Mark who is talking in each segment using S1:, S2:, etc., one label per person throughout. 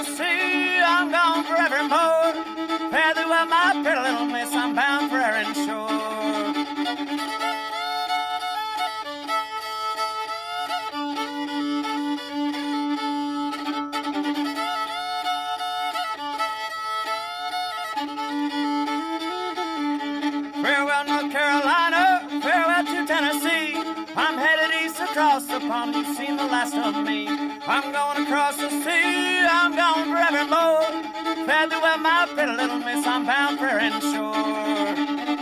S1: the sea, I'm gone forevermore. Fare thee well, my pretty little miss, I'm bound for Erin shore. Farewell, North Carolina, farewell to Tennessee. I'm headed east across the pond, you've seen the last of me. I'm going across the sea, I'm gone forevermore. Fare thee well, my pretty little miss, I'm bound for Erin shore.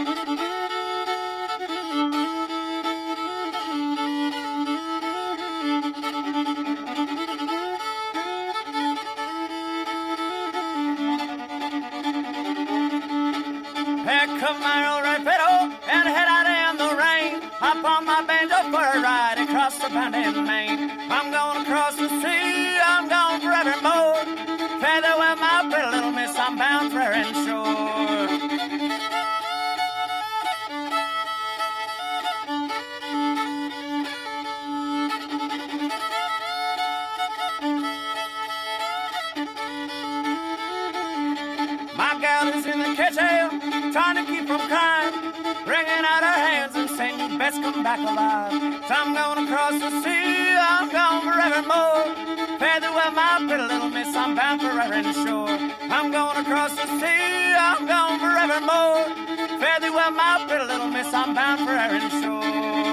S1: Come my old right pedal and head out in the rain. Hop on my banjo for a ride across the pond in Maine. I'm going across the sea, I'm gone forevermore. Fare thee well, my pretty little miss, I'm bound for Erin shore. My gal is in the kitchen, trying to keep from crying, wringing out her hands and saying, you best come back alive. So I'm going across the sea, I'm gone forevermore. Fare thee well, my pretty little miss, I'm bound for Erin shore. I'm going across the sea, I'm gone forevermore. Fare thee well, my pretty little miss, I'm bound for Erin shore.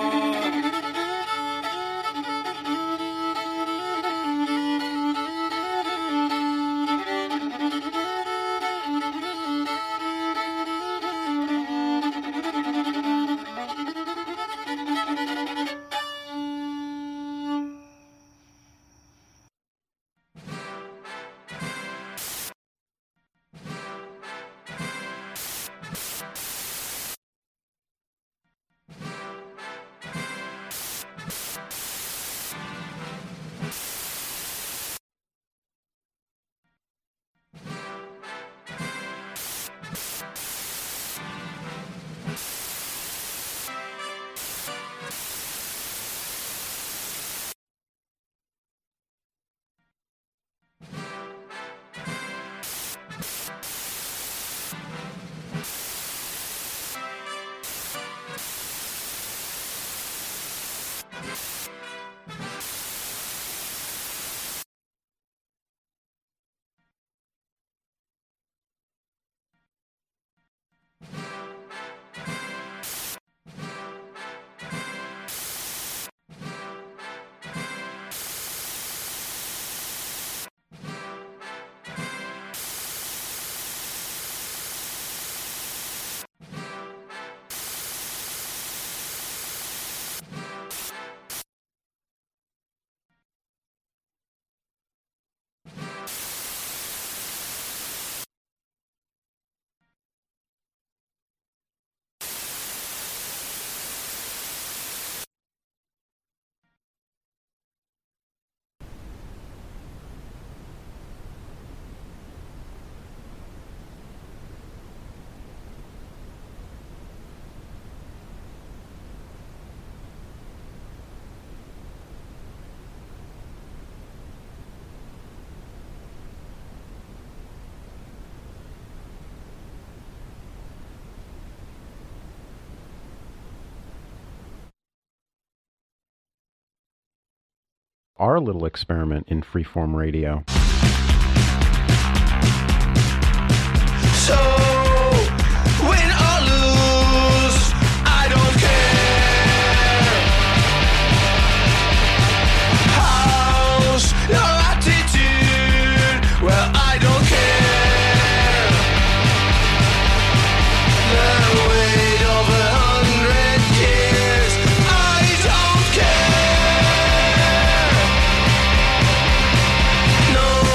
S2: Our little experiment in freeform radio.
S3: So, win or lose, I don't care. How's your attitude? Well, I don't care. The weight of 100 years, I don't care. No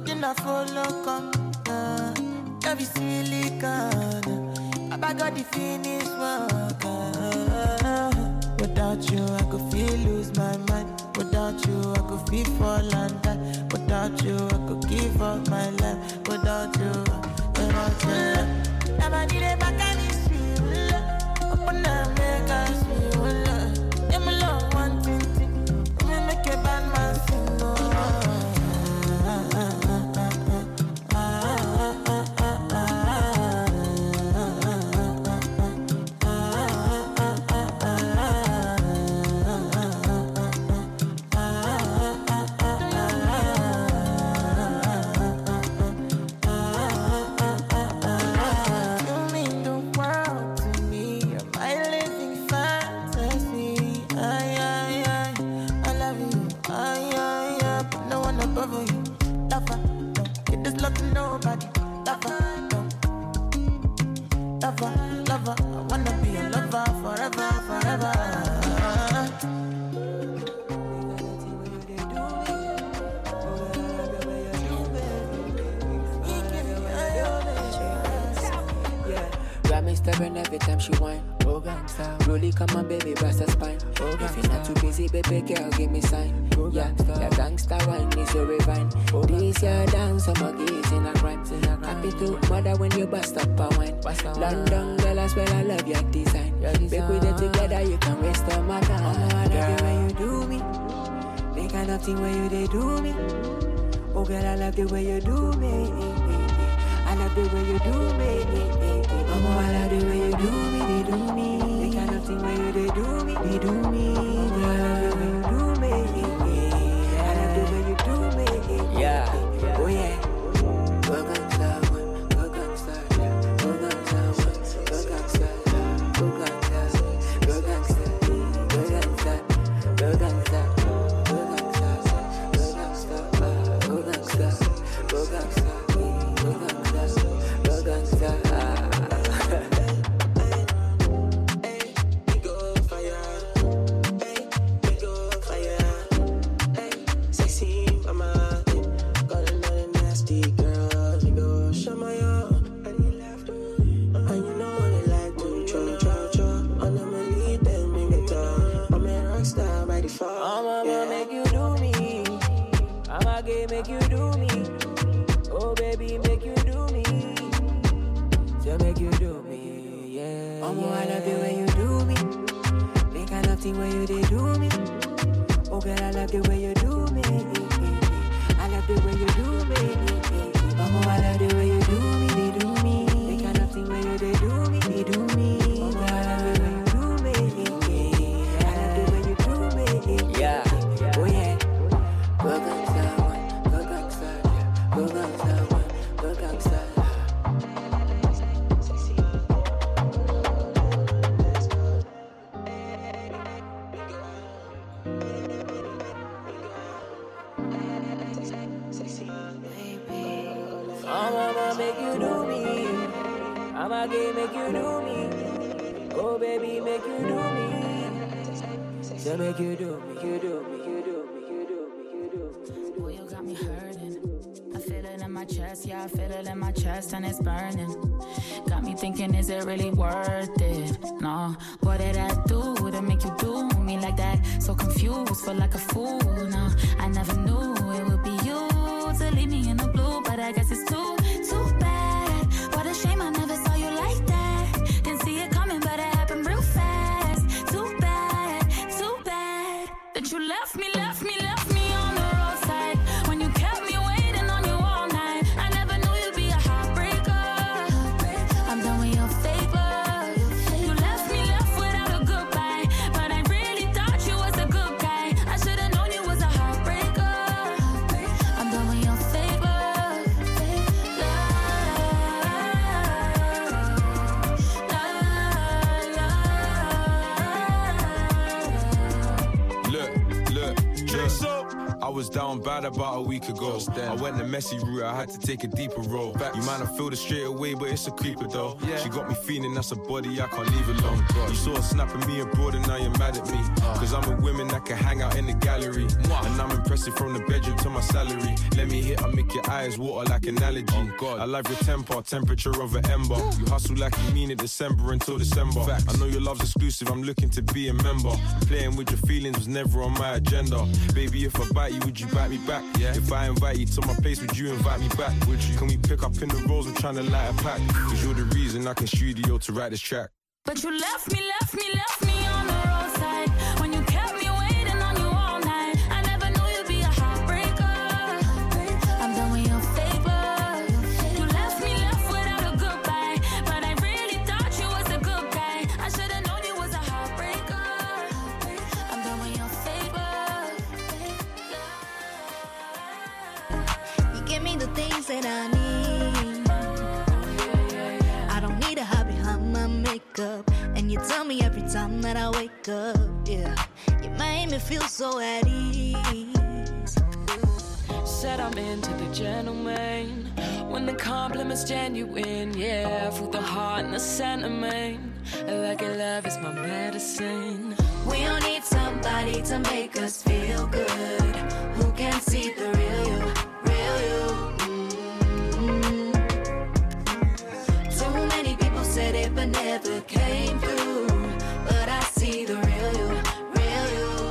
S4: nothing I follow come. Every silicon, I got the finish work. Without you, I could feel lose my mind. Without you, I could feel fall and die. Without you, I could give up my life. Without you, never need a back and it's real. Open up, make us feel. I'm alone, one thing. We make a bad man sing. Lover, I wanna be a lover forever, forever.
S5: Got me stubborn every time she whine. Oh, gangsta. Really come on, baby, bust her spine. Oh, if you're not too busy, baby girl, give me sign. Oh, yeah, that gangsta wine is your refine. Oh, this your dance, I'm a gaze in a crime. Happy to mother when you bust up a wine. London girl, I swear I love your design. Make we get together, you can waste all my time. Oh, I love the way you do me. The kind of thing where you they do me. Oh, girl, I love the way you do me. I love the way you do me. Mama, I love the way you do me, they do me. The kind of thing where you they do me, they do me. Girl, I love the way you do me. I love the way you do me. Yeah, oh yeah. Go gangsta one, go gangsta, go gangsta one, go gangsta, go gangsta, go gangsta, go gangsta, go gangsta, go gangsta, go gangsta, go gangsta, go gangsta. Make you do me, oh baby, make you do me, so make you do me, yeah. Mama, I love the way you do me, the kind of thing where you they do me. Oh girl, I love the way you do me, I love the way you do me. Mama, I love the way you do me, they do me, the kind of thing where you they do me, they do me. Mama, I love the way you do me, I love the way you do me, yeah. Oh yeah, welcome. Go gangsta one, go gangsta. I'ma make you do me. I'ma make you do me. Oh baby, make you do me. So make you do me, you do me, you do me, you do me, you do me.
S6: Boy, you got me hurting. I feel it in my chest, yeah, I feel it in my chest and it's burning. Got me thinking, is it really worth it? No, what did I do to make you do me like that? So confused, feel like a fool, no. I never knew it would be you to leave me in the blue, but I guess it's too bad. What a shame I never saw you like that. Didn't see it coming, but it happened real fast. Too bad that you left me on the roadside. When you kept me waiting on you all night, I never knew you'd be a heartbreaker. I'm done with your fake love. You left me without a goodbye, but I really thought you was a good guy. I should've known you was a heartbreaker.
S7: was down bad about a week ago. I went the messy route, I had to take a deeper role. You might not feel it straight away, but it's a creeper though. She got me feeling that's a body I can't leave alone. You saw her snapping me abroad and now you're mad at me. Cause I'm a woman that can hang out in the gallery. And I'm impressive from the bedroom to my salary. Let me hit, I make your eyes water like an allergy. I love your temper, temperature of an ember. You hustle like you mean it, December until December. I know your love's exclusive, I'm looking to be a member. Playing with your feelings was never on my agenda. Baby, if I bite you, would you bite me back? If I invite you to my place, would you invite me back? Would you? Can we pick up in the roles, I'm trying to light a pack. Cause you're the reason I can studio to write this track.
S6: But you left me on the roadside. When you kept me waiting on you all night. I never knew you'd be a heartbreaker. I'm done with your fake love. You left me without a goodbye. But I really thought you was a good guy. I should've known you was a heartbreaker. I'm done with your fake love.
S8: You give me the things that I need. I don't need to hide behind my makeup. And you tell me every time that I wake up, yeah. You made me feel so at ease.
S9: Said I'm into the gentleman. When the compliment's genuine, yeah. From the heart and the sentiment. Like your love is my medicine.
S8: We don't need somebody to make us feel good. Who can see the real you, real you. Too many people said it but never came through. But I see the real you, real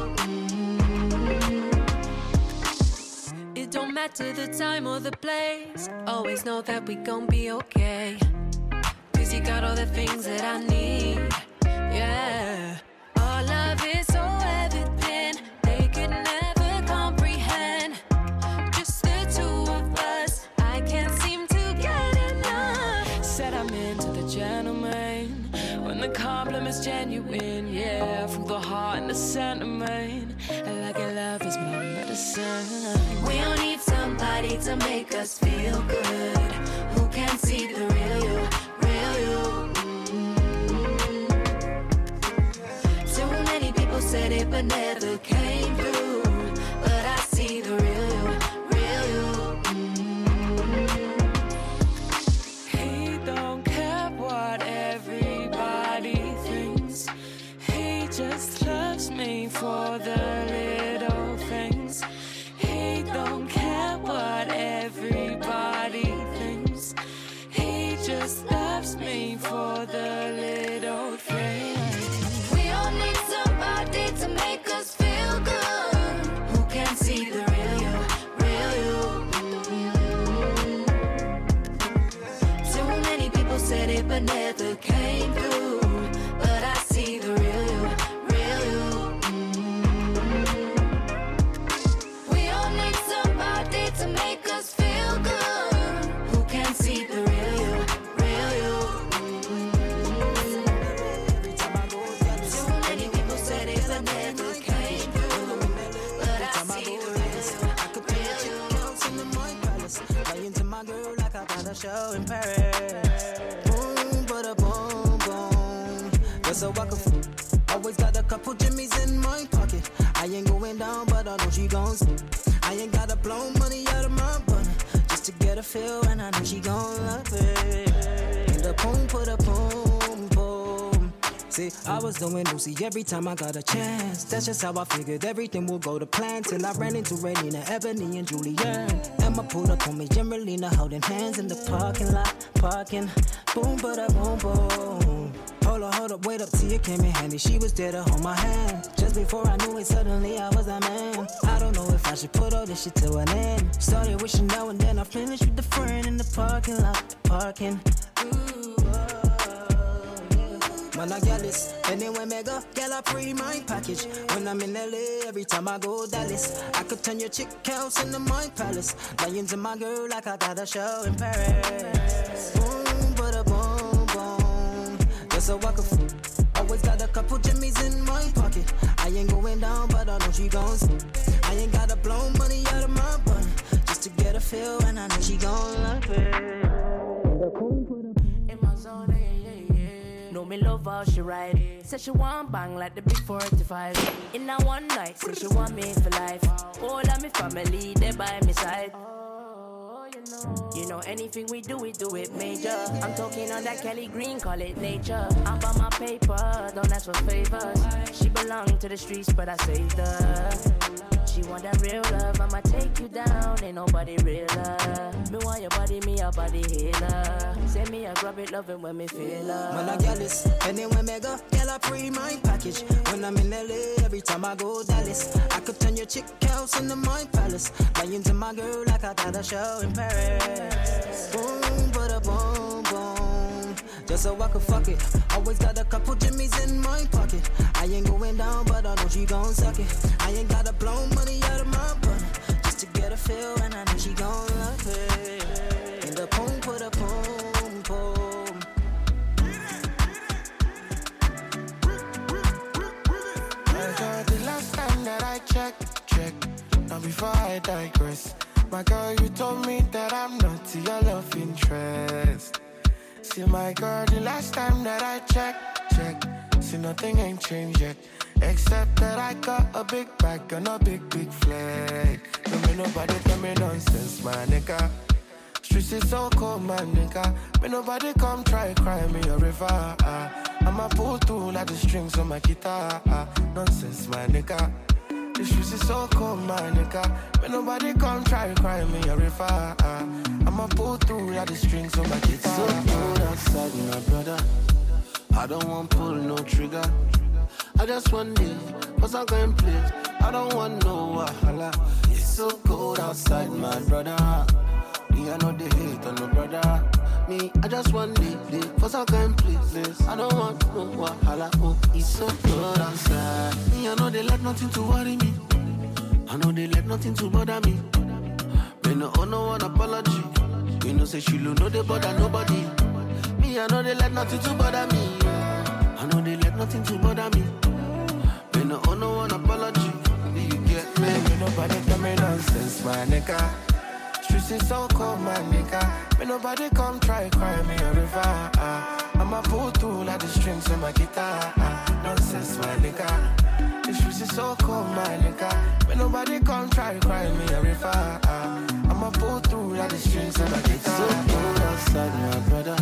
S8: you.
S9: It don't matter the time or the place. Always know that we gon' be okay. Cause you got all the things that I need. Yeah. Our love is so evident. They could never comprehend. Just the two of us. I can't seem to get enough. Said I'm into the gentleman. When the compliment's genuine, yeah. From the heart and the sentiment. Like your love is my medicine.
S8: We don't need somebody to make us feel good. Who can see the real you, real you. Too many people said it but never came through. But I see the real you, real you.
S9: He don't care what everybody thinks. He just loves me for the little things. He don't care what everybody thinks. He just loves me for the little things.
S8: We all need somebody to make us feel good. Who can see the real you, real you. Too many people said it but never came through. But I see the real you, real you. We all need somebody to make us feel good. Who can see the real you, real you. Too many people said it but never came through. But I see the real you,
S4: Right into my girl like I got a show in Paris. Boom, bada boom, boom. Just so I can fool. Always got a couple Jimmys in my pocket. I ain't going down, but I know she gon' sleep. I ain't gotta blow money out of my money just to get a feel, and I know she gon' love it. In the boom, put a boom, boom. See, I was doing Lucy every time I got a chance. That's just how I figured everything would go to plan. Till I ran into Rainina, Ebony, and Julianne. Emma pulled up on me, Gemelina holding hands in the parking lot. Parking, boom, bada boom, boom. Hold up, wait up till you came in handy. She was there to hold my hand. Just before I knew it, suddenly I was that man. I don't know if I should put all this shit to an end. Started wishing now and then I finished with the friend in the parking lot. Parking, ooh, oh, yeah. Man, I got this. Anyway, mega, girl, I free my package. When I'm in LA, every time I go Dallas, I could turn your chick house into my palace. Lying to my girl like I got a show in Paris. Boom, bada boom, boom. Just so I could fool. Always got a couple Jimmys in my pocket. I ain't going down, but I know she gon' sleep. I ain't gotta blow money out of my money just to get a feel, and I know she gon' love it.
S10: In my zone, yeah, yeah, yeah. Know me love how she ride it. Said she want bang like the big 45. In a one night, said she want me for life. All of me family, they by my side. You know anything we do it major. I'm talking on that Kelly Green, call it nature. I'm by my paper, don't ask for favors. She belong to the streets, but I saved her. She want that real love, I'ma take you down, ain't nobody realer. Me want your body, me a body healer. Say me a grab it, love it when me feel her.
S4: When I get this, anywhere me go, girl I free my package. When I'm in LA, every time I go Dallas, I could turn your chick house into my palace. Buy into my girl like I got a show in Paris. Boom, bada boom, boom. Just so I could fuck it. Always got a couple Jimmys in my pocket. I ain't going down, but I know she gon' suck it. I ain't gotta blow money out of my money just to get a feel, and I know she gon' love it. In the boom, put a boom, boom.
S3: The last time that I checked. Now before I digress, my girl, you told me that I'm not your love interest. See, my girl, the last time that I checked. See, nothing ain't changed yet, except that I got a big bag and a big flag. Don't make nobody tell me nonsense, my nigga. Streets is so cold, my nigga. May nobody come try cry me a river. I'ma pull through like the strings on my guitar. Nonsense, my nigga. The streets is so cold, my nigga. May nobody come try cry me a river. I'ma pull through like the strings on my guitar. It's so cold outside, my brother. I don't want pull no trigger. I just want it, cause I'm going place. I don't want no wahala. It's so cold outside, my brother. Me, I know they hate on no brother. Me, I just want it, cause I'm going places. I don't want no wahala. Oh, it's so cold outside. Me, I know they let nothing to worry me. I know they let nothing to bother me. Me no owe no one apology. You know say she know they bother nobody. Me, I know they let nothing to bother me. I know they let nothing to bother me. Me no owe no one apology. Do you get me? Me nobody tell me nonsense, my nigga. Streets is so cold, my nigga. Me nobody come try cry me a river. I'ma pull through like the strings on my guitar. Nonsense, my nigga. The streets is so cold, my nigga. Me nobody come try cry me a river. I'ma pull through like the strings on my guitar. It's so cold outside, my brother.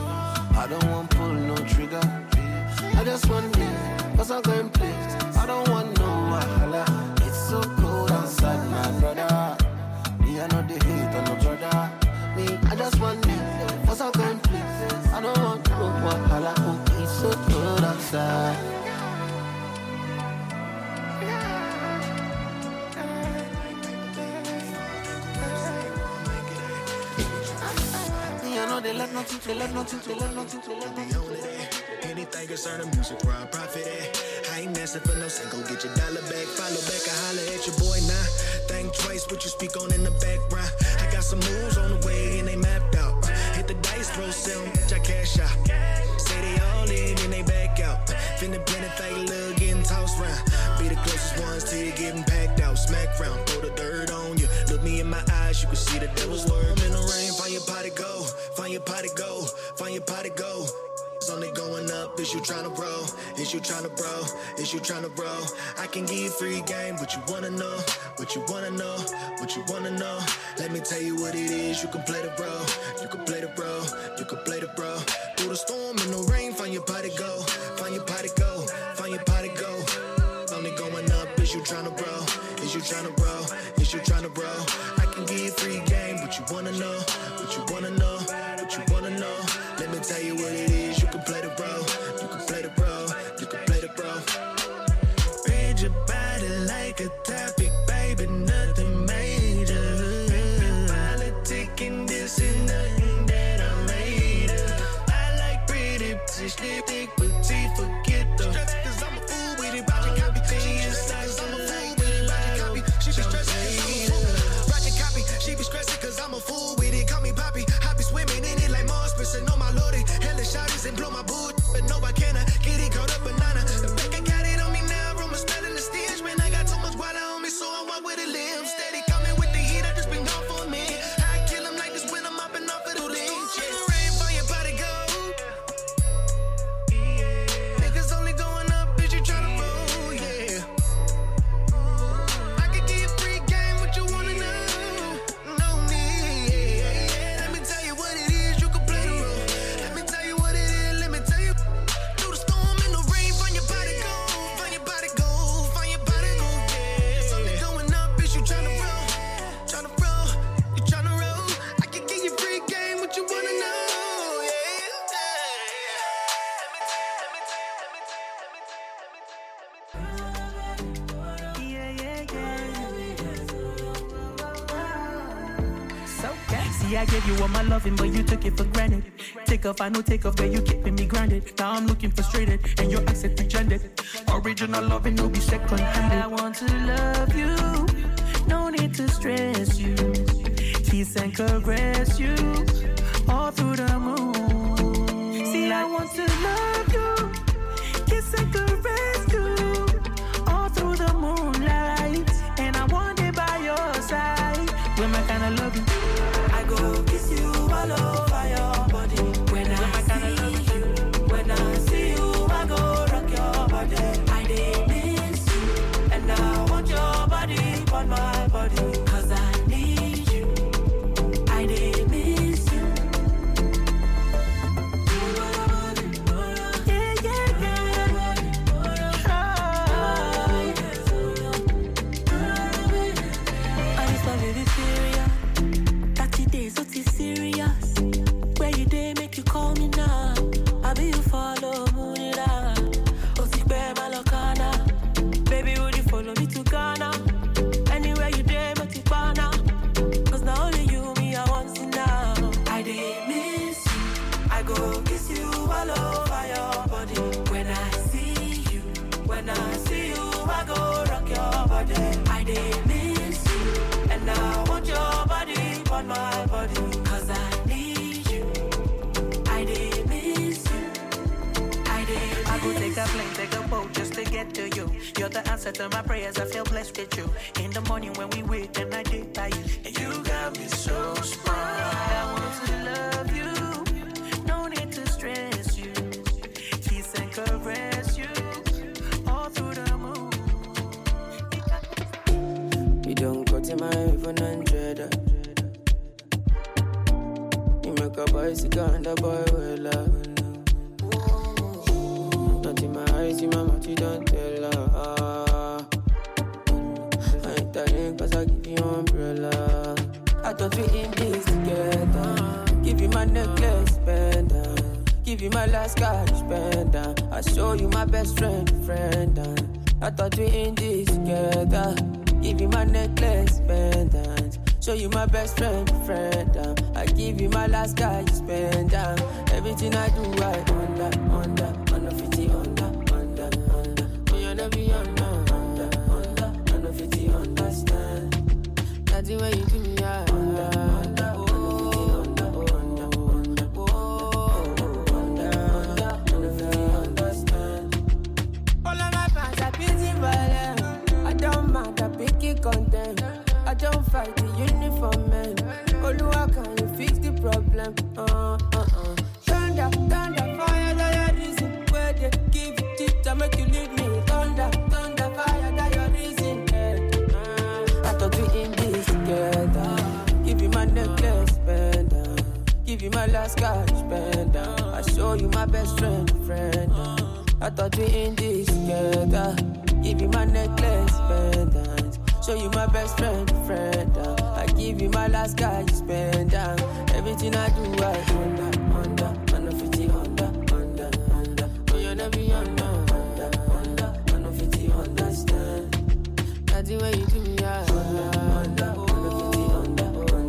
S3: I don't want pull no trigger. I just want it, cause I'm going place. I don't want no wahala. It's so cold outside, my brother. Me, I know they hate on no brother. Me, I just want it, cause I'm going place. I don't want no wahala. Oh, it's so cold outside. They let nothing.
S11: Anything concerning music, where I profit at. I ain't messing for no cent, go get your dollar back. Follow back, I holler at your boy now. Think twice what you speak on in the background. I got some moves on the way and they mapped out. Hit the dice, throw some, I cash out. Say they all in and they back out. Finna blend it, fake look, getting tossed round. Be the closest ones till you getting packed out. Smack round, throw the dirt on you. Look me in my eyes, you can see the devil's worm in the rain. Find your pot to go, find your pot to go, find your pot to go. It's only going up, is you tryna roll? Is you tryna bro? Is you tryna bro? I can give you free game, what you wanna know? What you wanna know? What you wanna know? Let me tell you what it is, you can play the bro. You can play the bro, you can play the bro. Through the storm in the rain, find your pot to go. Find your pot to go, find your pot to go. It's only going up, is you tryna bro? Is you tryna bro? Is you tryna bro? I can give you free game, what you wanna know? What you wanna know? What you wanna know? Let me tell you what it is, you can play the bro. You can play the bro, you can play the bro. Read your body like a topic, baby, nothing major. Politic and this is nothing that I made up. I like pretty, thick with teeth, forget the cause I'm a fool with it, Roger copy, she is size, I'm a fool with it, Roger copy, she be stressing cause I'm a fool with it, Roger copy, she be stressing cause I'm a fool with it.
S12: See, I gave you all my loving, but you took it for granted. Take off, I know take off, but you keeping me grounded. Now I'm looking frustrated, and your accent rejected. Original loving, no be second handed. I want to love you, no need to stress you. Kiss and caress you, all through the moon. See, I want to love you, kiss and caress you, all through the moonlight. And I want it by your side. When my kind of love you, I go kiss you all over your body. When I see you, when I see you, I go rock your body. I did miss you, and I want your body on my body. Cause I need you, I did miss you. Yeah, yeah, yeah. I just love it serious. 30 days, so it's serious. Where you day, make you call me now. I be you follow Munira. Osikbe Malokana. Baby, would you follow me to Ghana? Anywhere you day, make you banana. Cause now only you, me, I want you now. I did miss you. I go kiss you all over your body. When I see you, when I see you, I go rock your body. I did miss you, and I want your body on my body. Cause I need you, I did miss you, I did. I go take a plane, take a boat just to get to you. You're the answer to my prayers, I feel blessed with you. In the morning when we wake and I did by you. And you got me so strong. I want to love you, no need to stress you. Kiss and caress you, all through the moon.
S13: You don't go to my even 100. You make a bicycle and a boy will love. Not in my eyes, in my mouth, you don't tell her. I ain't telling cause I give you umbrella. I thought we in this together. Give you my necklace, pendant. Give you my last cash, pendant. I show you my best friend. I thought we in this together. Give you my necklace, pendant. Show you my best friend. I give you my last cash, pendant. Everything I do, I under 50, under. Oh, you never be under 50, understand. That's the way you do me, I under. Content. I don't fight the uniform man. Oluwa, can you fix the problem? Thunder, fire, that your reason. Where they give you teeth, I make you leave me. Thunder, fire, that your reason. I thought we in this together. Give you my necklace, pendant. Give you my last cash, pendant. I show you my best friend. I thought we in this together. Give you my necklace, pendant. Show you my best friend. I give you my last guy, you spend down. Everything I do, I under 50, under. Oh, you never be under 50, understand. That's the way you do me, I under 50, under.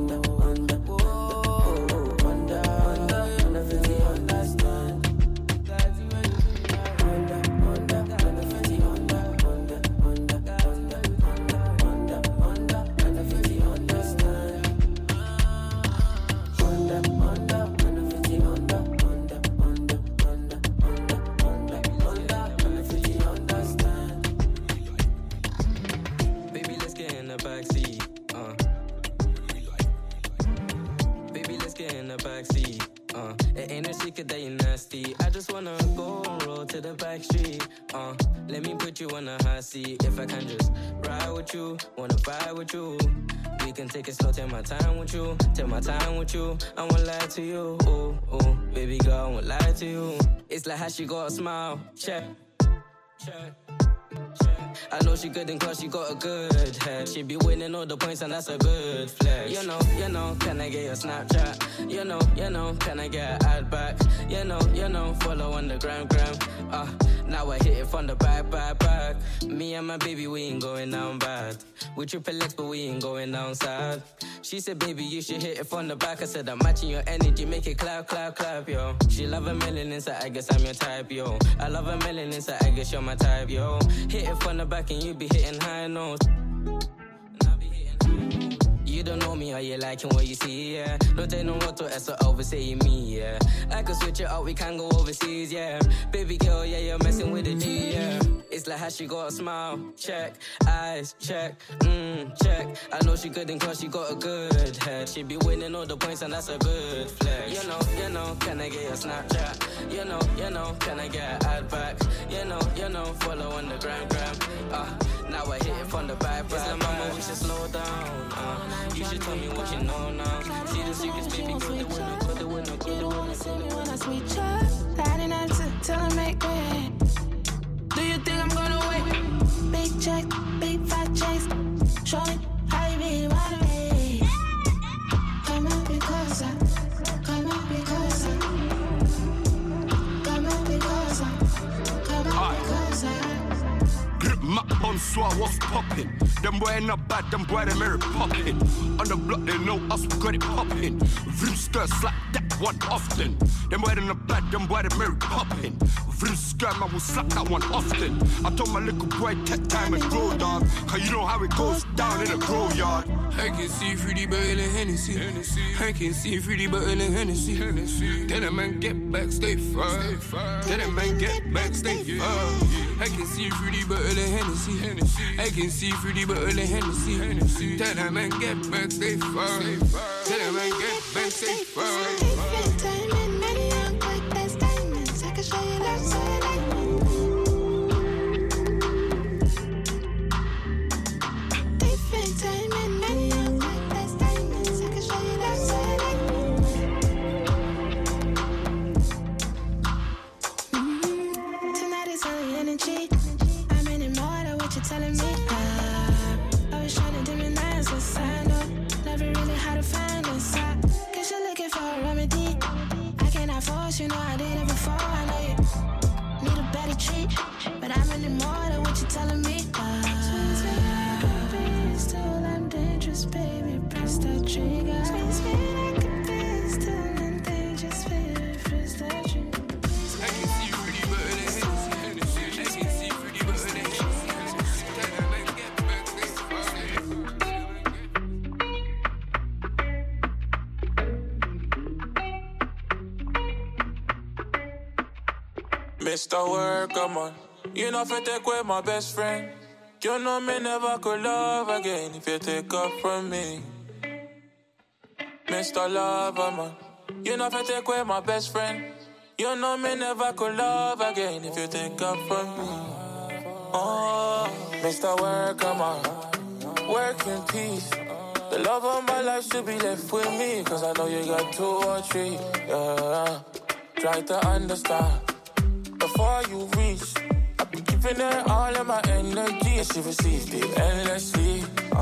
S14: It ain't a secret that you're nasty. I just wanna go and roll to the back street. Let me put you on a hot seat. If I can just ride with you, wanna vibe with you. We can take it slow, take my time with you. Take my time with you, I won't lie to you. Ooh, baby girl, I won't lie to you. It's like how she got a smile. Check. I know she good in class, she got a good head. She be winning all the points and that's a good flex. You know, can I get your Snapchat? You know, can I get an ad back? You know, follow on the gram. Now I hit it from the back. Me and my baby, we ain't going down bad. We triple X, but we ain't going down sad. She said, baby, you should hit it from the back. I said, I'm matching your energy, make it clap, clap, clap, yo. She love a million, so I guess I'm your type, yo. I love a million, so I guess you're my type, yo. Hit it from the back and you be hitting high notes. You don't know me, are you liking what you see, yeah? Don't take no photo, that's what oversaying me, yeah. I can switch it up, we can go overseas, yeah. Baby girl, yeah, you're messing with a G, yeah. It's like how she got a smile, check. Eyes, check, check. I know she good cause she got a good head. She be winning all the points and that's a good flex. You know, can I get your Snapchat? You know, can I get an ad back? You know, follow on the gram. Now I hit it from the back. It's like, mama, we should slow down. You should tell me what you know now. See the secrets, baby, go the winner.
S15: You don't wanna see me when I switch up. Lighting up till I make way. Do you think I'm gonna wait? Big check, big fat checks. Show me how you really wanna be. Come on, because come on, because come on, because come on, because
S16: Grip Mac bonsoir, what's poppin'? Them boy ain't not bad, them boy they marry poppin'. On the block they know us, we got it poppin'. Vroom skirts like that one often. Them boy they not bad, them boy they marry poppin'. Vroom skirt, man, will slap that one often. I told my little boy, take time and grow, dog. Cause you know how it goes down in a grow yard.
S17: I can see through the bottle of Hennessy. I can see through the bottle of Hennessy. Then a man get back, stay far. Then a man get back, stay far. I can see through the bottle of Hennessy. I can see through the bottle of Hennessy. Then a man get back, stay far. Then a man get back, stay far.
S15: I can show you love so you like me. Different time and many young like best diamonds. I can show you love so you like me. Tonight is only energy. I'm in it more than what you're telling me. I was trying to dim your eyes, what's I know. Never really how to find a side. Guess you're looking for a remedy. I cannot force, you know I did it before. I know you need a better treat, but I'm really more than what you're telling me. Still I'm dangerous, baby. Press that trigger. Squeeze me like a pistol and dangerous, baby. Press that trigger.
S17: I can see through the bottle of Hennessy. I can see through the bottle of Hennessy. Then a man get back, stay far.
S18: Mr. Worker, man, you know if I take away my best friend, you know me never could love again if you take up from me. Mr. Lover, man, you know if I take away my best friend, you know me never could love again if you take up from me. Oh, Mr. Worker, man, work in peace. The love of my life should be left with me, cause I know you got 2 or 3, yeah. Try to understand. Before you reach, I've been giving her all of my energy, and she received it endlessly.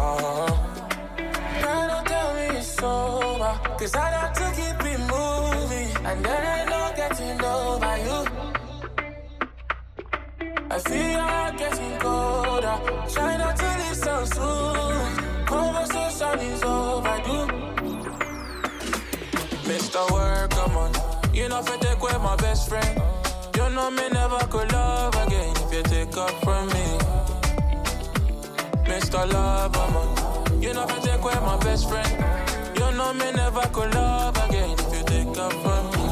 S18: Girl, don't tell me it's over, cause I have to keep it moving, and then I know getting over you. I feel you're getting colder, try not to leave so soon. Conversation is overdue. Mr. Worker, man, you know if I take away my best friend, you know me never could love again if you take up from me. Mr. Lover, man, you know if I take away my best friend, you know me never could love again if you take up from me.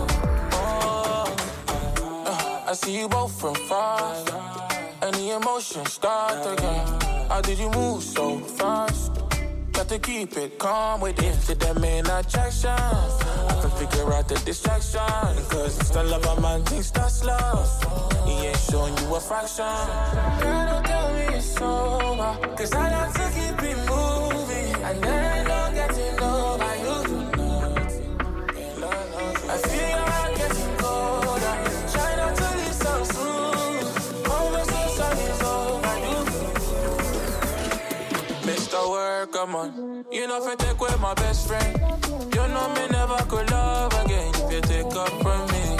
S18: Oh, I see you both from far, and the emotions start again. How did you move so fast? Got to keep it calm with it to the main attraction. I can figure out the distraction, cause it's the love a man thinks that's love. He ain't showing you a fraction. Girl, don't tell me it's over, cause I like to keep it moving, and then I know getting over you. I feel you're getting colder, try not to leave so soon. Conversation is overdue. Mr. Worker, man, you know if I take away my best friend, you know me never could love again if you take up from me.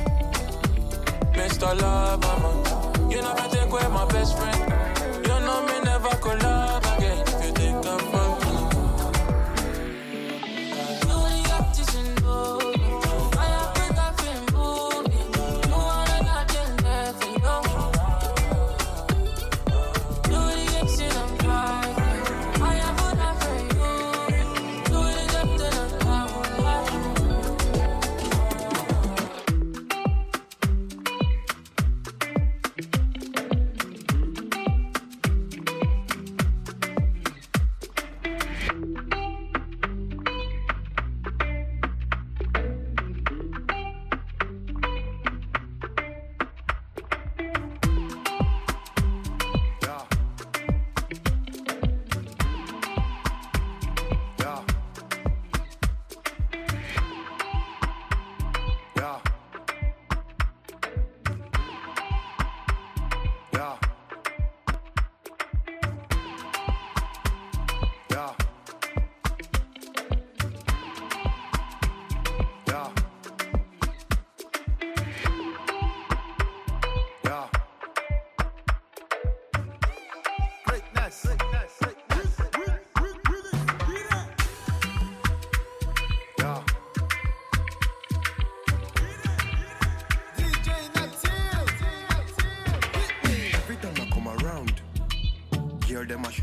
S18: Mr. Lover, man, you know if I take away my best friend, you know me never could love again if you take up from me.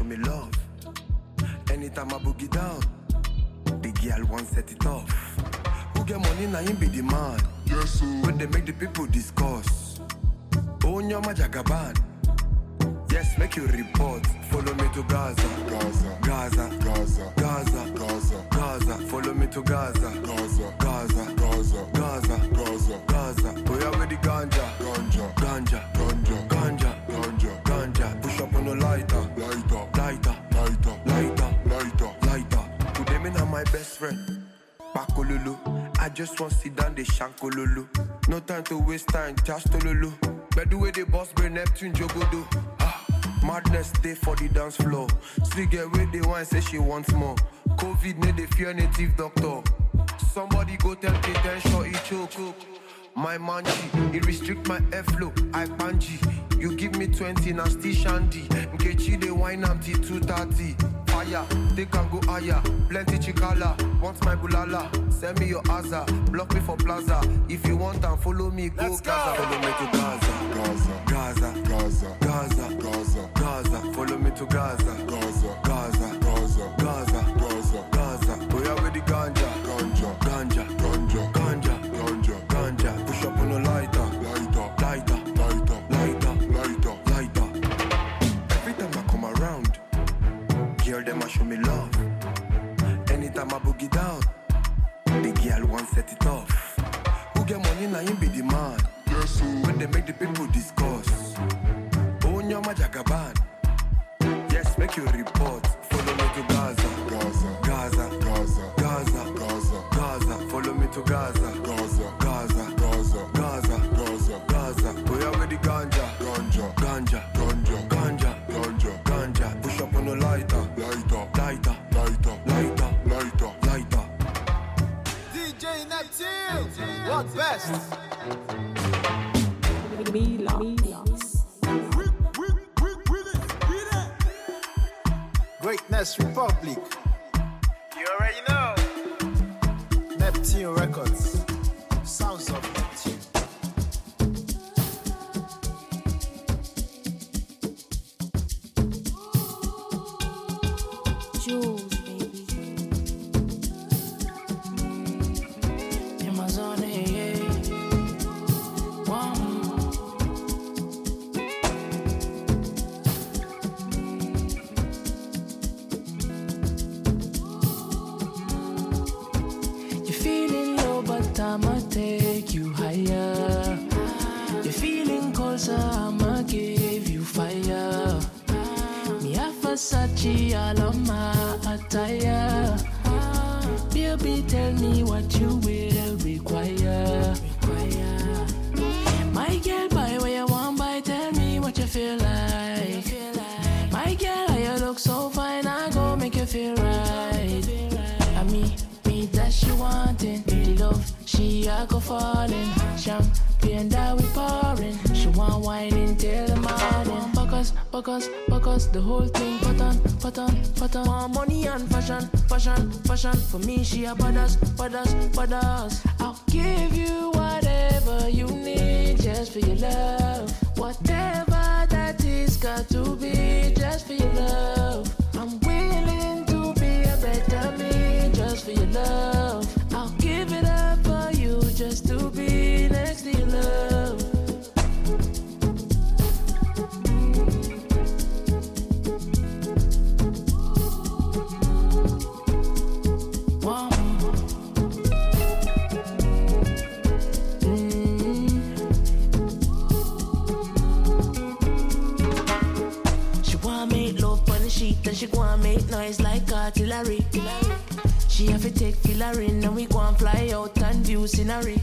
S3: show me love. Anytime I boogie down, the girl won't set it off. Who get money now him be the man. Yes, sir. When they make the people discuss. Oh, Nyama Jagaban. Yes, make you report. Follow me to Gaza. Gaza. Gaza. Gaza. Gaza. Gaza. Gaza. Follow me to Gaza. Gaza. Gaza. Gaza. Gaza. Gaza. Gaza. Oh, yeah, with the ganja. Ganja. Ganja. Ganja. Ganja. Ganja. Ganja. Push up on the lighter. Lighter. Lighter. Lighter. Lighter. Lighter. Lighter. Today, me now my best friend. Pakolulu. I just want to sit down, they shankolulu. No time to waste time, just tolulu. But the way the boss bring Neptune Jogodo. Madness day for the dance floor. Still get where they want, say she wants more. COVID need the fear native doctor. Somebody go tell K10 short he choke. My manchi, it restrict my airflow. I panji. You give me 20 now still shandy. Nkechi they wine am till 2:30. Fire, they can go higher. Plenty chikala, want my bulala. Send me your Aza, block me for plaza. If you want and follow me, go Gaza. Follow me to Gaza. Gaza, Gaza, Gaza, Gaza, Gaza, Gaza. Follow me to Gaza. Gaza, Gaza, Gaza, Gaza, Gaza, Gaza. Oh yeah, with the ganja. Ganja, ganja, ganja, ganja, ganja, ganja. Push up on the lighter. Lighter, lighter, lighter, lighter, lighter, lighter. Every time I come around, girl, them a show me love. Anytime I boogie down, the girl won't set it off. Who get money now him be the man. Yes, sir. When they make the people discuss. Oh, Nyama Jagaban. Yes, make you report. Follow me to Gaza. Gaza. Gaza. Gaza. Gaza. Gaza. Gaza. Follow me to Gaza. Gaza. Gaza. Gaza. Gaza. Gaza. Gaza. Oh yeah, with the ganja. Ganja. Ganja. Ganja. Ganja. Ganja. Ganja. Push up on the lighter. Lighter. Lighter. Lighter. Lighter. Lighter. Lighter.
S19: DJ Neptune. What best? Greatness Republic. You already know. Neptune Records. Sounds of Neptune.
S10: Jules, baby. In my zone, yeah. Wow. I'ma take you higher. You're feeling cold, so I'ma give you fire. Me a Versace all on my attire. Baby, tell me what you will require. My girl, buy what you want, buy. Tell me what you feel like. My girl, how you look so fine, I go make you feel right. I mean that she wanting, the love she a go falling. Champagne that we pouring, she want wine until the morning. Buckers, the whole thing. Put on. More money and fashion. For me she a badass. I'll give you whatever you need just for your love. Whatever that is got to be just for your love. I'm willing to be a better me just for your love. I'll give it up for you just to be next to your love. Wow. She wanna make love on the sheet and she wanna make noise like artillery. She have to take fillering and we go and fly out and view scenery.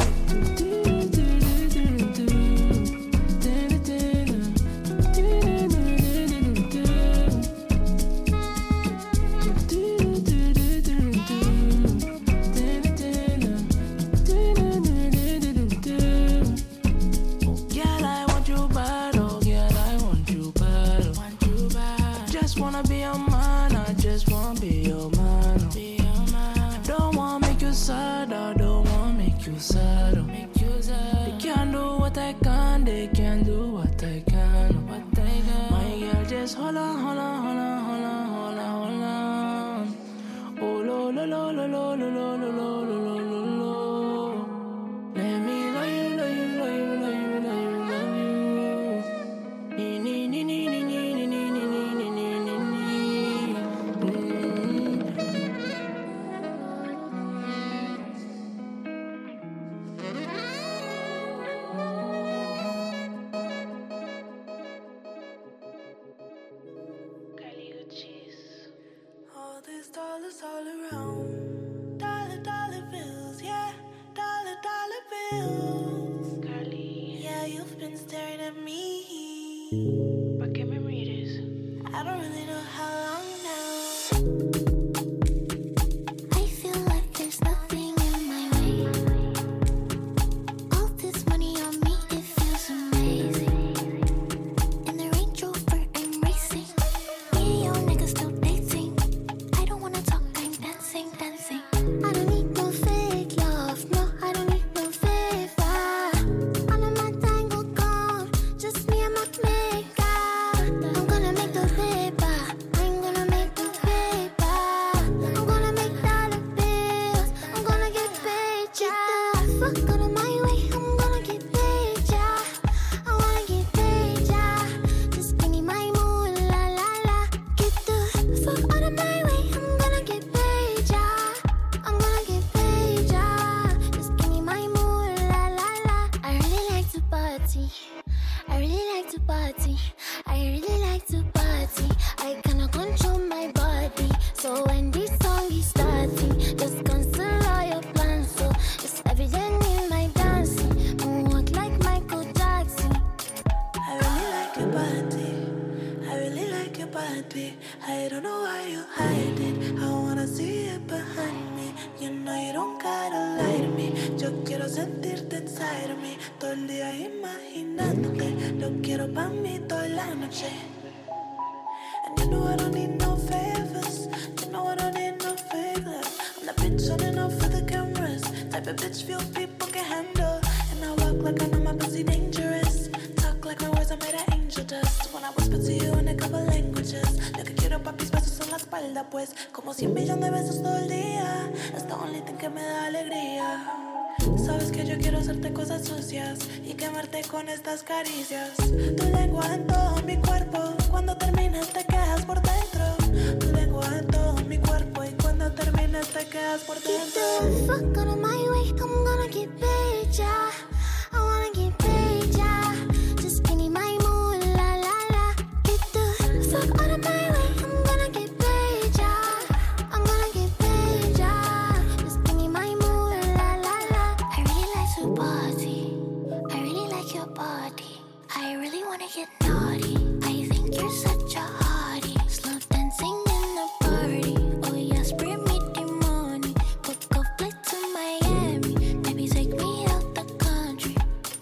S10: Girl, I want you bad, oh girl, I want you bad. I just wanna be your man, I just wanna be your man. I don't wanna make you sad, I don't wanna make you sad.
S15: Dollars all around, dollar bills, yeah, dollar bills. Carly, yeah, you've been staring at me. But give me readers. I don't really know how long now. I feel like there's nothing in my way. All this money on me, it feels amazing. In the Range Rover, I'm racing. Me and your niggas still dating. I don't wanna talk, I'm dancing. I don't need no fake love, no, I don't need no favor. All of my tango gone, just me and my makeup. I'm gonna make the paper, I'm gonna make the paper. I'm gonna make dollar bills, I'm gonna get paid, yeah. Fuck out of my way, I'm gonna get paid, yeah. I wanna get paid, yeah. Just give me my moolah, la la. Get the fuck out of my way, I'm gonna get paid, yeah. I'm gonna get paid, yeah. Just give me my moolah, la la. I really like to party. I really like to party. I really like to party. I cannot control my body. So when this song is starting, just cancel all your plans. So it's evident in my dancing. Moonwalk like Michael Jackson. I really like your body. I really like your body. I don't know why you hide it. I wanna see it behind me. You know you don't gotta lie to me. Yo quiero sentirte inside of me. Todo el día imaginándote. Lo quiero pa' mí toda la noche. And you know I don't need no favors. You know I don't need no favors. I'm the bitch running off for the cameras. Type of bitch few people can handle. And I walk like I know my pussy dangerous. Talk like my words are made of angel dust. When I whisper to you in a couple languages. Lo que quiero papis besos en la espalda pues. Como 100 millones de besos todo el día. Es the only thing que me da alegría. Sabes que yo quiero hacerte cosas sucias y quemarte con estas caricias. Tu lengua en todo mi cuerpo, cuando termines te quedas por dentro. Tu lengua en todo mi cuerpo y cuando termines te quedas por dentro. Get the fuck out of my way, I'm gonna get paid, yeah. I wanna get paid, yeah. Just give me my moolah, la la. Get the fuck out of my way, I'm gonna get paid, yeah. I'm gonna get paid, yeah. Just give me my moolah, la la. I really like to party. I really like your body. I really wanna get naughty. I think you're such a hottie. Slow dancing in the party. Oh yes, bring me the money. Book a flight to Miami. Maybe take me out the country.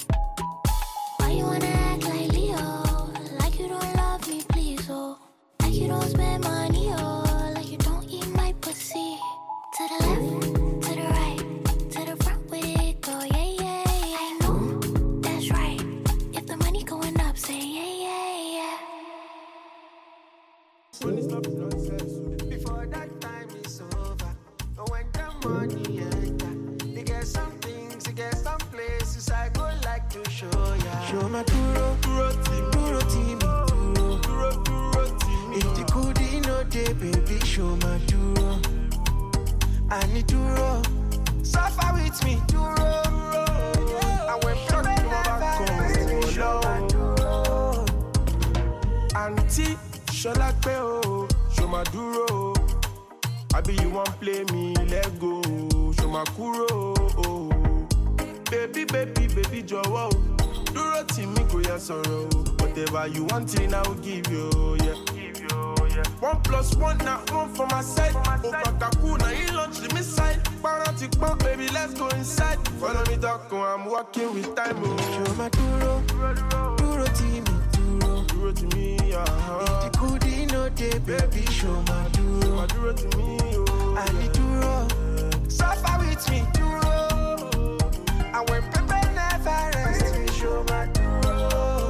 S15: Why you wanna act like Leo? Like you don't love me, please, oh. Like you don't spend money, oh. Like you don't eat my pussy. To the left, to the right, to the front with it, go, yeah, yeah. I know, that's right. If the money going up, say yeah, yeah, yeah.
S3: Before that time is over, but when the money enter, they get some things, they get some places I go like to show ya. Show my duro team, duro team. If the goodie no day, baby, show my duro. I need duro, suffer with me, duro. And when problem never comes, show my duro. Auntie, show like peo, show my duro. I be you want play me, let go, show my kuro. Baby, Jowo, duro team me go ya sorrow. Whatever you want, I will give you, yeah. 1+1 now, one for my side. Opakaku now he launch the missile. Paratic pump, baby, let's go inside. Follow me, Doc, I'm walking with time. Oh. Show my duro team, duro to me, If the goodie no day, baby, show my duro to me, oh. I need duro, suffer with me, duro. And when people never rest, show my duro.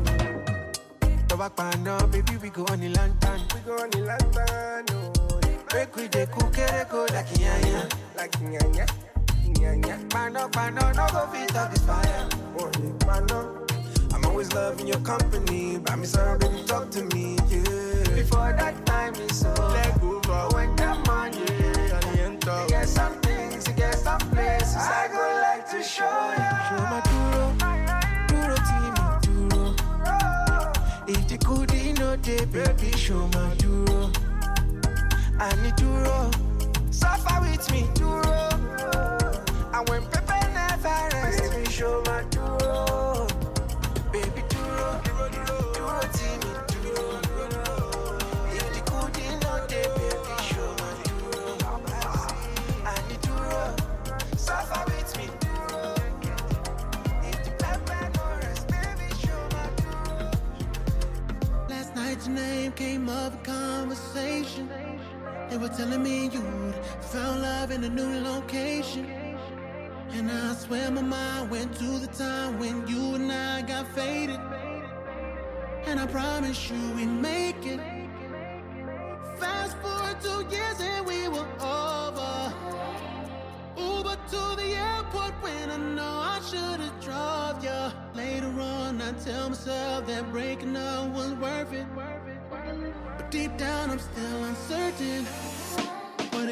S3: Back no, baby, we go on the lantern. We go on the lantern, oh. Make we dey cook it go like yanya. Like yanya. Pano, no go fit up the fire. Pano. I'm always loving your company. Buy me some, baby, talk to me, yeah. Before that time is over, let go. But when the money, you get some things, you get some places I go like to show ya. Show my duro, team, duro. If the good in no day, baby, show my duro. I need duro, suffer with me, duro. And when people never rest, me show my duro. Baby, duro, team, duro. If the good in no day, baby, show my duro. I need duro, suffer with me, duro. If the people no rest, baby, show my duro.
S20: Last night your name came up in conversation. They were telling me you'd found love in a new location. And I swear my mind went to the time when you and I got faded. And I promise you we'd make it. Fast forward 2 years and we were over. Uber to the airport when I know I should've drove ya. Later on I tell myself that breaking up was worth it. But deep down I'm still uncertain. What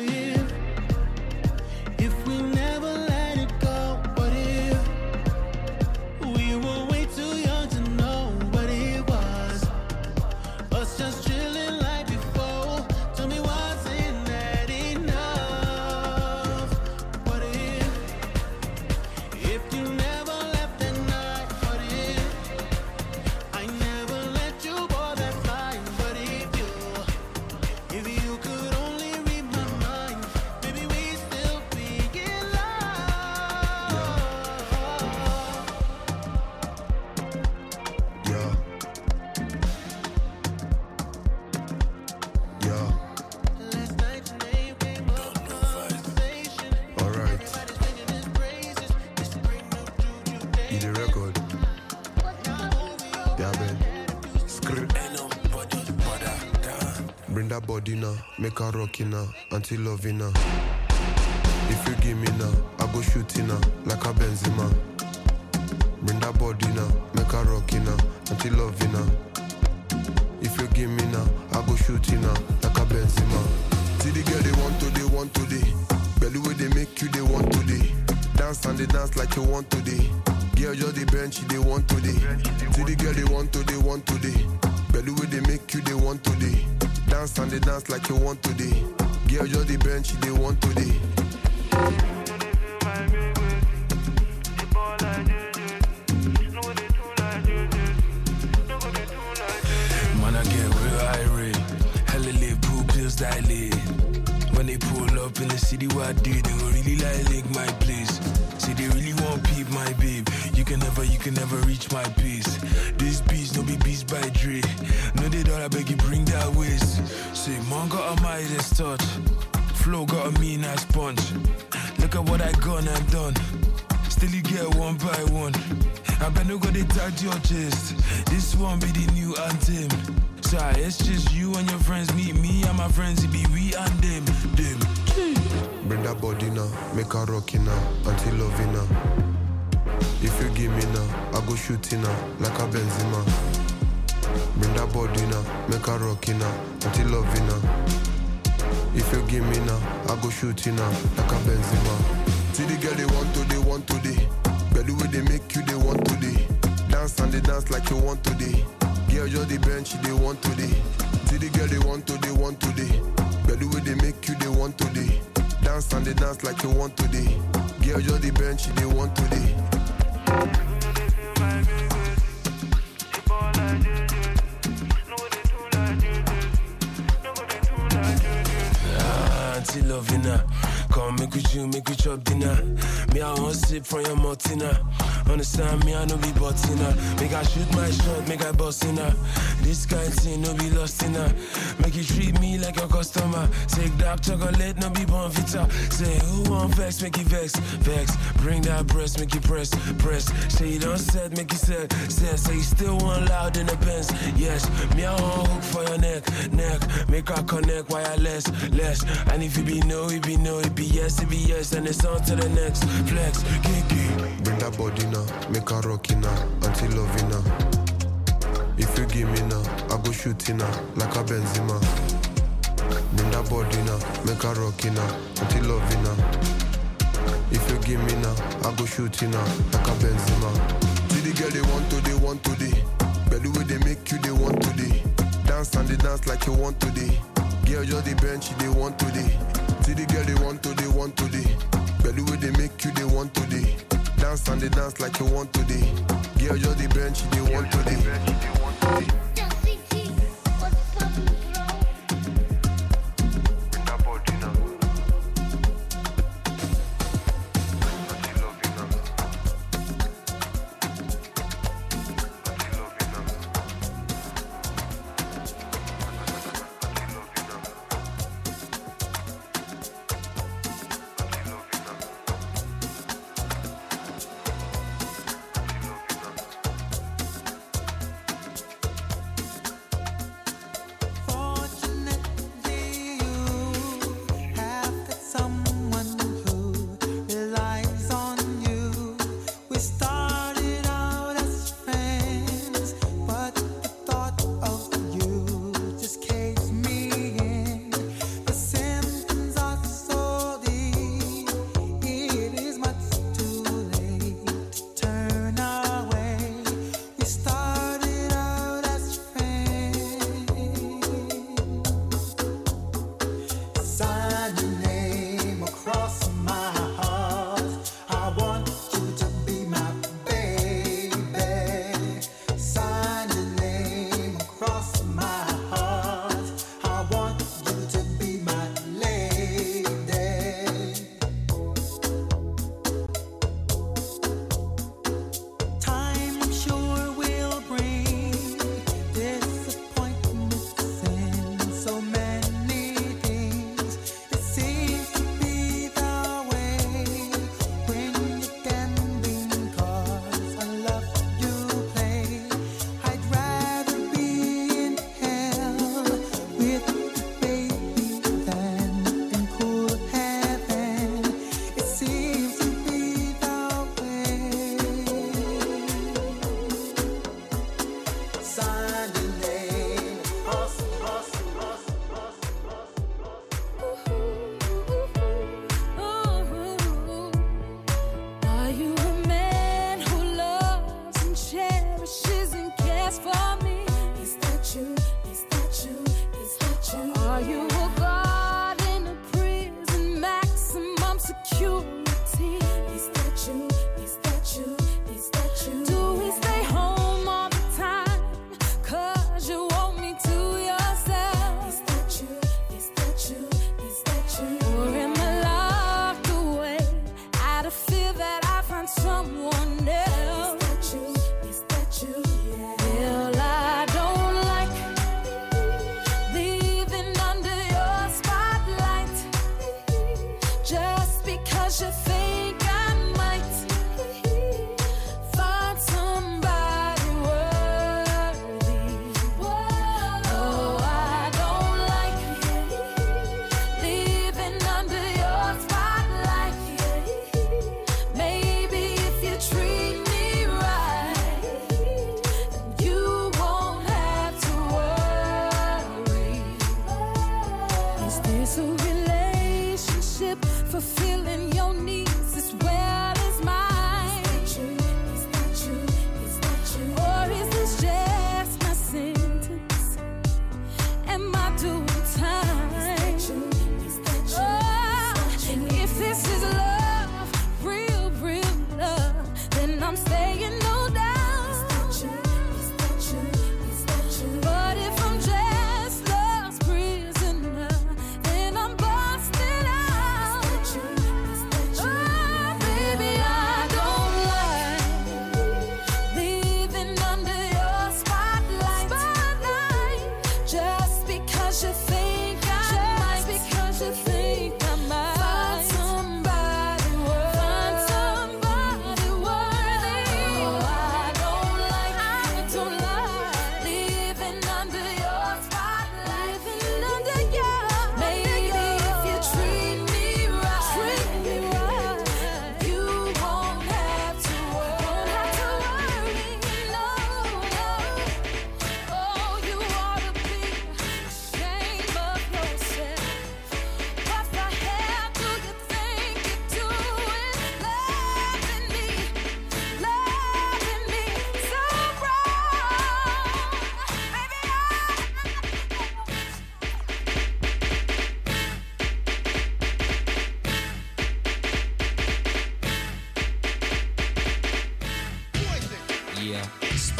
S20: if we never let it go? What if we were way too young to know what it was? Us just chilling like before. Tell me wasn't that enough? What if you never left that night? What if I never let you board that flight? But if you could only read my mind, maybe we still be in love.
S16: Yeah.
S20: Last night your name came up in conversation.
S16: Alright.
S20: Everybody's singing his praises. This bring no juju day.
S16: You the record. Yeah, man. Script. Bring that body now, make her rock now, until loving now. If you give me now, I go shooting now, like a Benzema. Bring that body now, make her rock now, until loving now. If you give me now, I go shooting now, like a Benzema. See the girl they want today. Belly way they make you, they want today. Dance and they dance like you want today. Girl, you're the bench, they want today. See the girl they want today. Belly way they make you, they want today. Dance and they dance like you want today. Girl, you're the bench, they want today.
S17: Man, I get real irate. Hella late, pool pills dilate. When they pull up in the city, what I do, they don't really like lick my place. See, they really want peep my babe. You can never reach my pace. This beast, no be beast by Dre. No, they don't, I beg you, bring that waist. Say, man got a Midas touch. Flow got a mean ass punch. Look at what I gone and done. Still you get one by one. I bet no go they tag your chest. This one be the new anthem. So it's just you and your friends meet me and my friends. It be we and them.
S16: Bring that body now, make her rock now, until loving now. If you give me now, I go shooting now, like a Benzema. Bring that body now, make her rock now, until loving now. If you give me now, I go shooting now, like a Benzema. See the girl they want today. Belly way they make you, they want today. Dance and they dance like you want today. Girl, you're the bench, they want today. See the girl they want today. Belly way they make you, they want today. Dance and they dance like you want today. Girl, you're the bench, they want today.
S17: Auntie loving her. Come make we chill, make we chop dinner. Me I want sip from your Martina.
S21: Understand me, I no be butting her. Make I shoot my shot, make I bust in her. This kind thing no be lost in her. Make you treat me like your customer. Take dark chocolate, no be bonfita. Say who want vex, make you vex, vex. Bring that breast, make you press, press. Say you don't set, make you set. Say you still want loud in the Benz. Yes, me I want hook for your neck, neck. Make her connect wireless, less. And if it be no, it be no, it be yes, it be yes. And it's on to the next flex, kinky.
S22: Bring that body now, make her rock in her, until loving her. If you give me now, I go shoot in her, like a Benzema. Bring that body now, make her rock in her, until loving her. If you give me now, I go shoot in her, like a Benzema. See the girl they want today. But the way they make you, they want today. Dance and they dance like you want today. Girl, you're the bench, they want today. See the girl they want today. But the way they make you, they want today. Dance and they dance like you want today. Girl, you're the bench, they want today.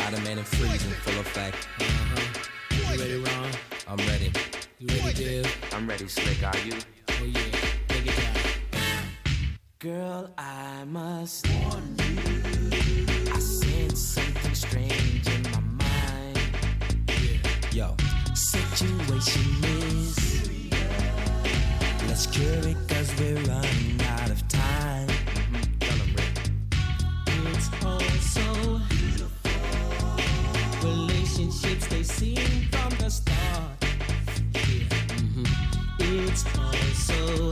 S1: Spider-Man and freezing, full effect.
S2: You ready, Ron?
S1: I'm ready.
S2: You ready, Div?
S1: I'm ready, Slick. Are you?
S2: Oh yeah, take it down.
S4: Girl, I must warn you. I sense something strange in my mind.
S1: Yo.
S4: Situation is serious. Let's cure it cause we're running out of time. It's all so beautiful. Relationships they seem from the start. It's all so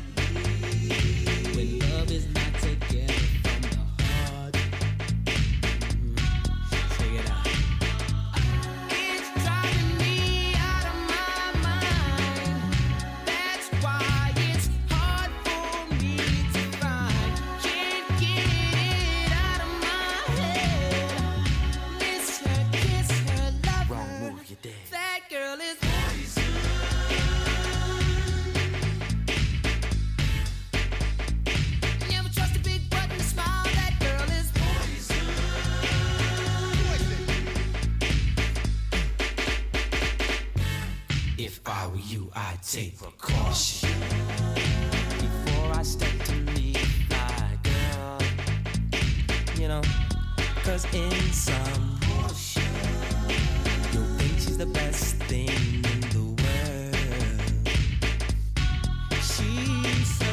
S4: when love is not together from the heart. Check it out. It's driving me out of my mind. That's why it's hard for me to find. Can't get it out of my head. Miss her, kiss her, love her.
S1: Wrong move, you're dead.
S4: That girl is never trust a big button smile. That girl is poison. If I were you, I'd take precaution before I step to meet my girl. You know, cause in some portion, you'll think she's the best thing in the world. She's so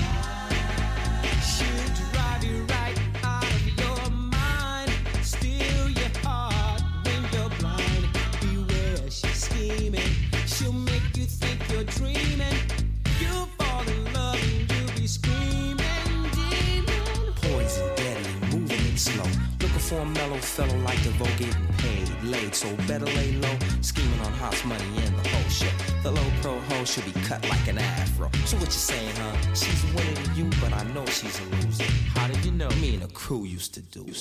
S4: she'll drive you right out of your mind, steal your heart when you're blind. Beware, she's scheming. She'll make you think you're dreaming. You'll fall in love and you'll be screaming, demon.
S1: Poison, deadly, moving it slow. Looking for a mellow fellow like DeVoe, getting paid, laid, so better lay low. Scheming on house money and the whole shit. The low pro hoe should be cut like an afro. So what you saying, huh? She's winning to you, but I know she's a loser. How did you know? Me and the crew used to do.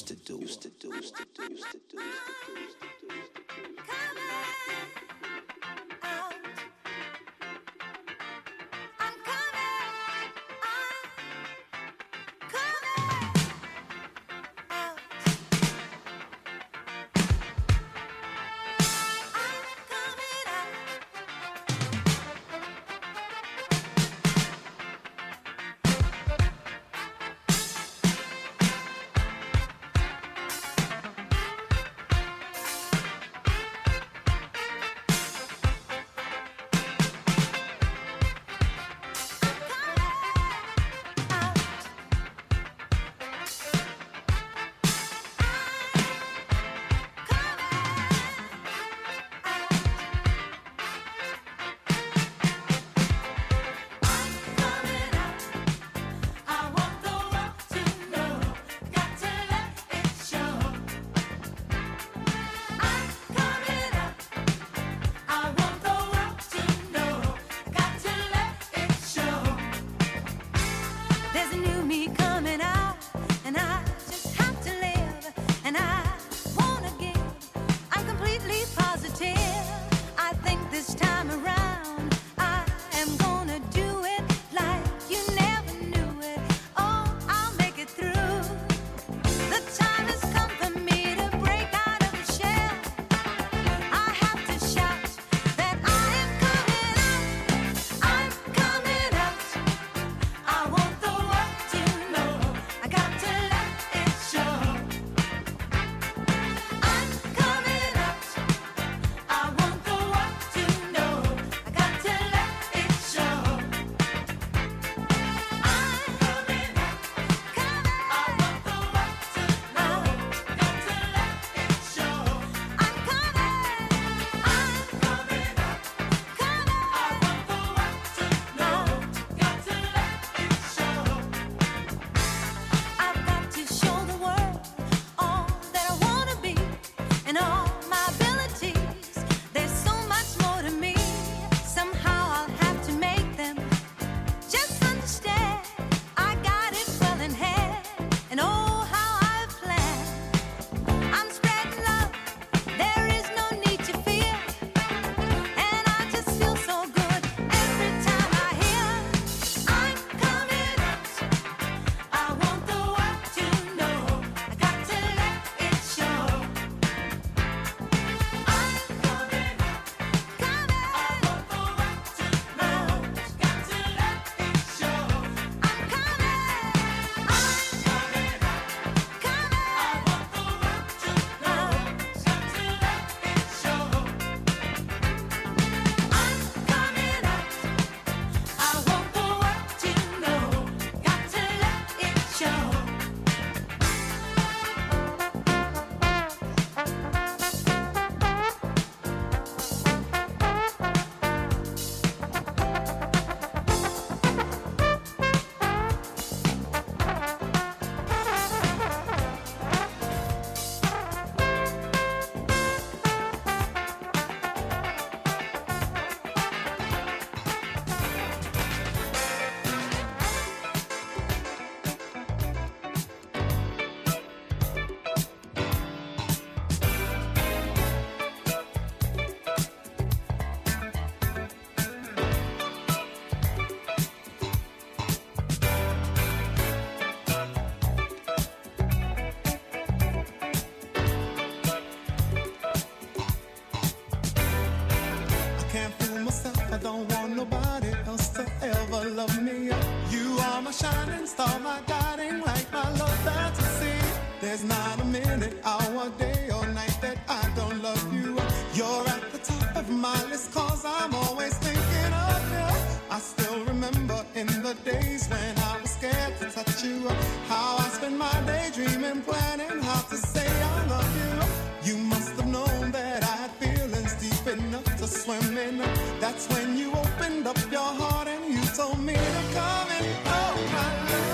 S5: days when I was scared to touch you. How I spend my day dreaming, planning how to say I love you. You must have known that I had feelings deep enough to swim in. That's when you opened up your heart and you told me to come in. Oh, my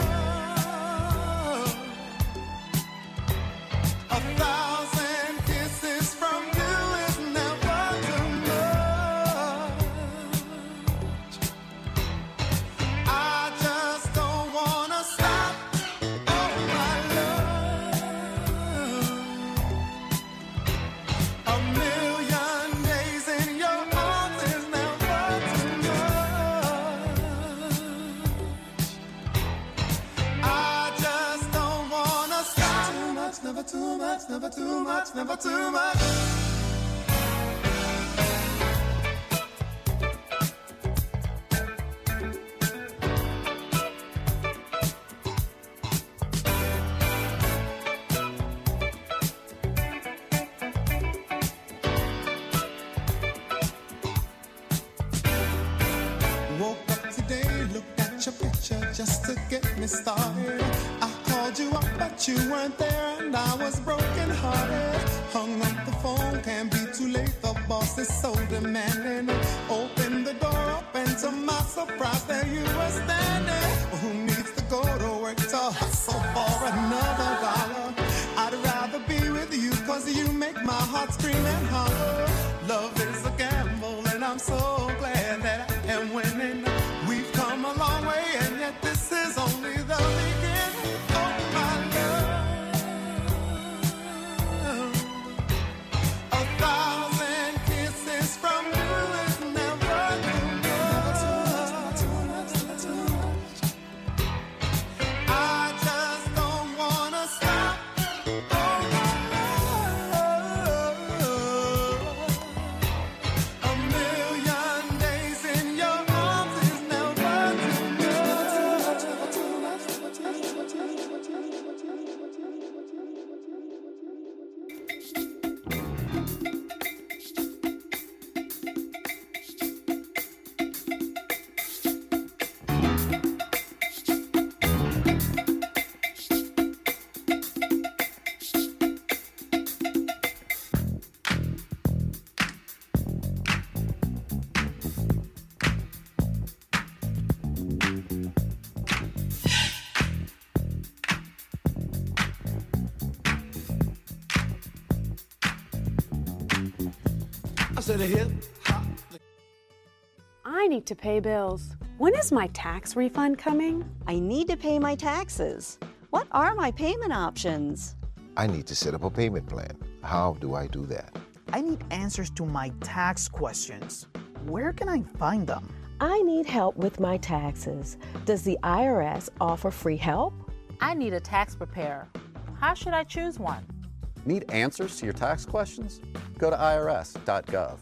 S5: love. 1,000 kisses from you is never too much. I just don't wanna stop. Oh, my love. A million days in your arms is never too much. I just don't wanna stop. Too much, never too much, never too much, never too much. Woke up today, looked at your picture just to get me started. I called you up, but you weren't there, and I was broken hearted. Hung up the phone, can't be too late. The boss is so demanding. Open the door up, and to my surprise, there you were standing. Who needs to go to work to hustle for another dollar? I'd rather be with you, 'cause you make my heart scream and holler. Love is a gamble, and I'm so glad that I am winning. We've come a long way, and yet this is only the beginning. Oh, my love. 1,000 kisses from you is never too much. I just don't wanna stop. Oh, my love. A million days in your arms is never too much.
S7: I said a hip hop.
S23: I need to pay bills. When is my tax refund coming?
S24: I need to pay my taxes. What are my payment options?
S25: I need to set up a payment plan. How do I do that?
S26: I need answers to my tax questions. Where can I find them?
S27: I need help with my taxes. Does the IRS offer free help?
S28: I need a tax preparer. How should I choose one?
S29: Need answers to your tax questions? Go to irs.gov.